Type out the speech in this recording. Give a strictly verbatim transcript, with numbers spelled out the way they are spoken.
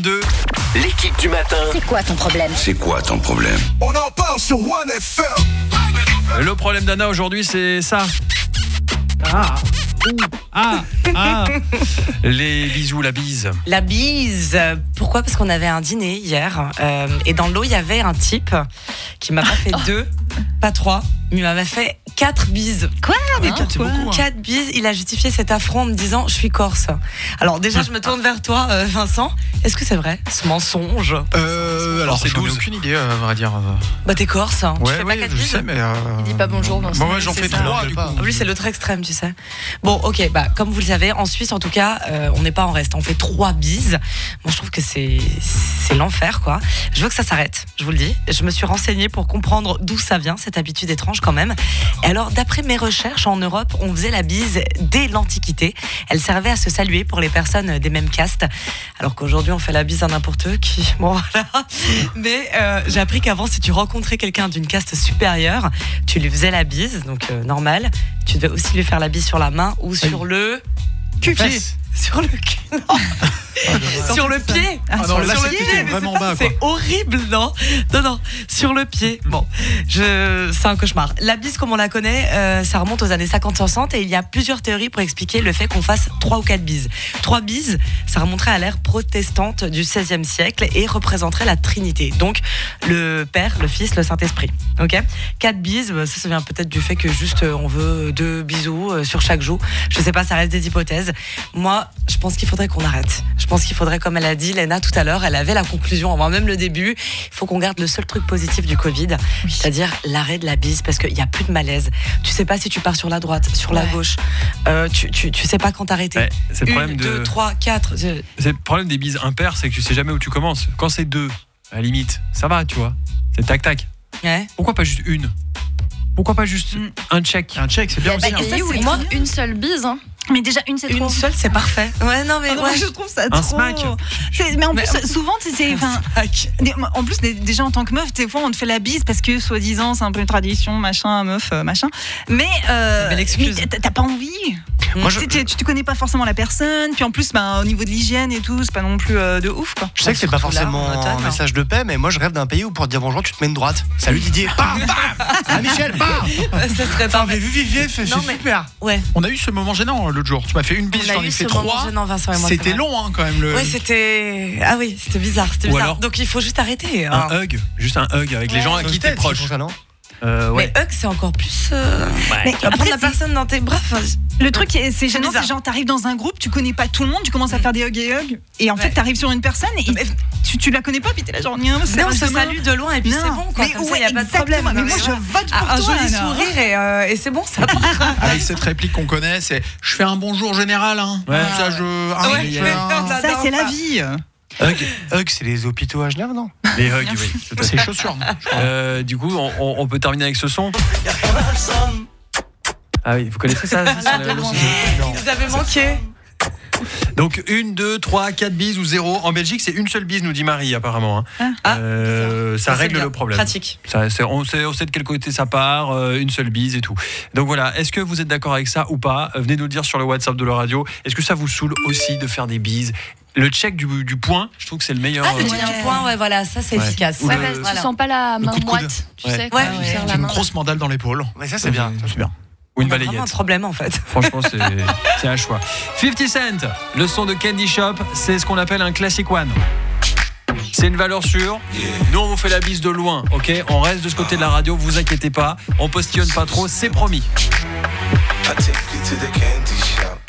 vingt-deux. L'équipe du matin. C'est quoi ton problème ? C'est quoi ton problème ? On en parle sur One F M. Le problème d'Anna aujourd'hui, c'est ça. Ah, ah, ah. Les bisous, la bise. La bise. Pourquoi ? Parce qu'on avait un dîner hier euh, et dans l'eau il y avait un type qui m'a pas fait deux, pas trois, mais il m'avait fait quatre bises. Quoi ? Mais Ah, c'est beaucoup, hein. Quatre bises. Il a justifié cet affront en me disant je suis corse. Alors déjà je me tourne vers toi, euh, Vincent. Est-ce que c'est vrai ce mensonge ? Euh, alors c'est j'en ai douze. aucune idée, à vrai dire. Bah t'es corse. Hein. tu Ouais, fais pas ouais, quatre je bises ? sais, mais. Euh... Il dit pas bonjour, Vincent. Bon, ouais, j'en C'est fais ça. trois, Non, du pas. coup. Lui c'est l'autre extrême, tu sais. Bon, ok, bah comme vous le savez, en Suisse en tout cas, euh, on n'est pas en reste. On fait trois bises. Moi je trouve que c'est c'est l'enfer quoi. Je veux que ça s'arrête. Je vous le dis. Je me suis renseignée pour comprendre d'où ça vient cette habitude étrange quand même. Et alors d'après mes recherches en Europe, on faisait la bise dès l'Antiquité. Elle servait à se saluer pour les personnes des mêmes castes. Alors qu'aujourd'hui on fait la bise à n'importe qui. Bon voilà. Mais euh, j'ai appris qu'avant si tu rencontrais quelqu'un d'une caste supérieure, tu lui faisais la bise, donc euh, normal. Tu devais aussi lui faire la bise sur la main ou sur le cul. Sur le cul. Non. Sur le pied. Ah non, là, sur le c'est pied, plutôt mais vraiment c'est pas- bas, quoi. C'est horrible, non ? Non, non. Sur le pied. Bon, je... c'est un cauchemar. La bise, comme on la connaît, euh, ça remonte aux années cinquante soixante et il y a plusieurs théories pour expliquer le fait qu'on fasse trois ou quatre bises. Trois bises, ça remonterait à l'ère protestante du seizième siècle et représenterait la Trinité. Donc, le Père, le Fils, le Saint-Esprit. Ok ? Quatre bises, ça, ça vient peut-être du fait que juste euh, on veut deux bisous euh, sur chaque joue. Je sais pas, ça reste des hypothèses. Moi, je pense qu'il faudrait qu'on arrête. Je pense qu'il faudrait, comme elle a dit, Léna, tout à l'heure, elle avait la conclusion, avant même le début. Il faut qu'on garde le seul truc positif du Covid, oui. C'est-à-dire l'arrêt de la bise, parce qu'il n'y a plus de malaise. Tu sais pas si tu pars sur la droite, sur la ouais. gauche. Euh, tu, tu, tu sais pas quand t'arrêter. Ouais, c'est le Une, problème de... deux, trois, quatre. Je... C'est le problème des bises impaires, c'est que tu sais jamais où tu commences. Quand c'est deux, à la limite, ça va, tu vois. C'est tac-tac. Ouais. Pourquoi pas juste une ? Pourquoi pas juste mm. un check ? Un check, c'est bien bah, aussi. Ça, c'est moi, une seule bise, hein. Mais déjà une c'est une trop. seule c'est parfait. Ouais non mais ah non, ouais. je trouve ça un trop. smack. C'est, mais en plus mais, souvent tu sais enfin en plus déjà en tant que meuf des fois on te fait la bise parce que soi-disant c'est un peu une tradition machin meuf machin mais euh, belle excuse. Mais t'as pas envie. Moi, je, tu, tu, tu connais pas forcément la personne puis en plus bah, au niveau de l'hygiène et tout c'est pas non plus euh, de ouf quoi. Je sais que c'est pas forcément là, un message de paix mais moi je rêve d'un pays où pour te dire bonjour tu te mets une droite. Salut Didier. Bam bam. Ah Michel bam. Ça serait pas mais vu Vivier c'est super. Ouais. On a eu ce moment gênant l'autre jour. Tu m'as fait une bise, j'en ai fait trois. Gênant, Vincent et moi, c'était long hein, quand même. Le... Ouais, c'était. Ah oui, c'était bizarre. C'était bizarre. Alors, donc il faut juste arrêter. Un hein. hug, juste un hug avec ouais. les gens à qui t'es proche. Ça, non euh, ouais. Mais hug, c'est encore plus. Euh... Ouais. Mais après, la personne dans tes bras. Le truc, c'est, c'est gênant, c'est genre t'arrives dans un groupe, tu connais pas tout le monde, tu commences à faire des hugs et hugs, et en ouais. fait t'arrives sur une personne et mais... tu, tu la connais pas, puis t'es là genre non, c'est on se salue de loin et puis non. C'est bon quoi. Mais comme ouais, ça, y a pas de problème. Mais moi je vote pour un toi. Un joli sourire et, euh, et c'est bon, ça part. Avec cette réplique qu'on connaît, c'est je fais un bonjour général. Hein. Ouais. Ça, je. Ouais, je... un... Ça c'est la vie. Hug, hug, c'est les hôpitaux à Genève, non ? Les hugs, oui. C'est les chaussures. Euh, du coup, on, on, on peut terminer avec ce son. Ah oui, vous connaissez ça, ça le... Vous avez manqué. Donc une, deux, trois, quatre bises ou zéro. En Belgique, c'est une seule bise, nous dit Marie apparemment. Hein. Ah, euh, ça, ça règle le problème. Pratique. Ça, c'est, on, sait, on sait de quel côté ça part, euh, une seule bise et tout. Donc voilà, est-ce que vous êtes d'accord avec ça ou pas ? Venez nous le dire sur le WhatsApp de la radio. Est-ce que ça vous saoule aussi de faire des bises ? Le check du, du point, je trouve que c'est le meilleur. Ah, le check euh... du point, ouais, voilà, ça c'est ouais. efficace. Ouais, le... bah, voilà. Tu sens pas la main moite, tu ouais. sais. Ouais, quand ouais. tu ouais. Une grosse mandale dans l'épaule. Mais ça c'est bien, ça c'est bien. Ou une on a balayette. C'est un problème en fait. Franchement, c'est, c'est un choix. fifty Cent, le son de Candy Shop, c'est ce qu'on appelle un classic one. C'est une valeur sûre. Nous, on vous fait la bise de loin, ok ? On reste de ce côté de la radio, vous inquiétez pas. On postillonne pas trop, c'est promis. I take you to the candy shop.